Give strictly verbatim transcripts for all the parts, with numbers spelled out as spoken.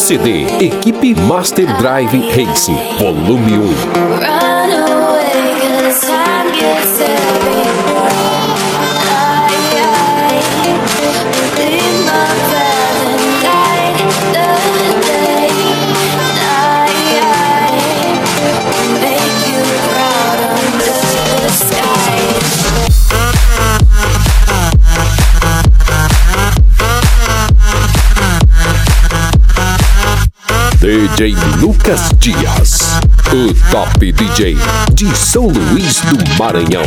C D Equipe Master Drive Racing, volume um. D J Lucas Dias, o top D J de São Luís do Maranhão.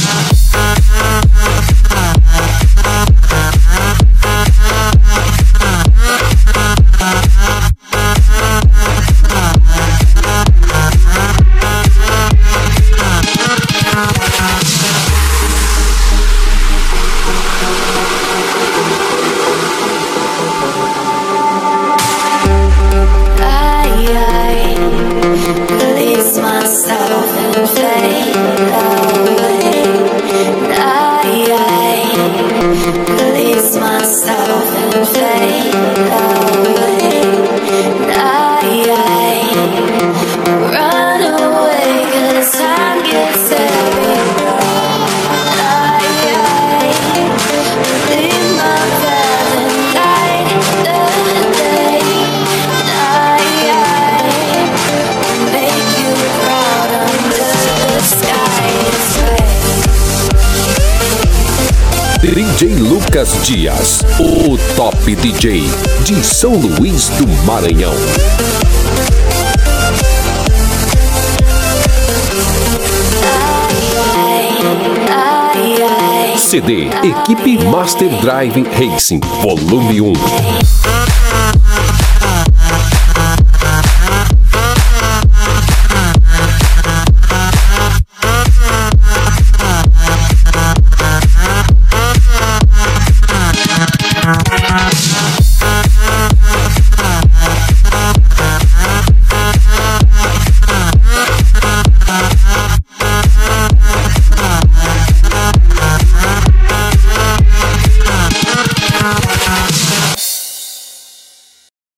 D J Lucas Dias, o top D J de São Luís do Maranhão. C D Equipe Master Drive Racing, volume um.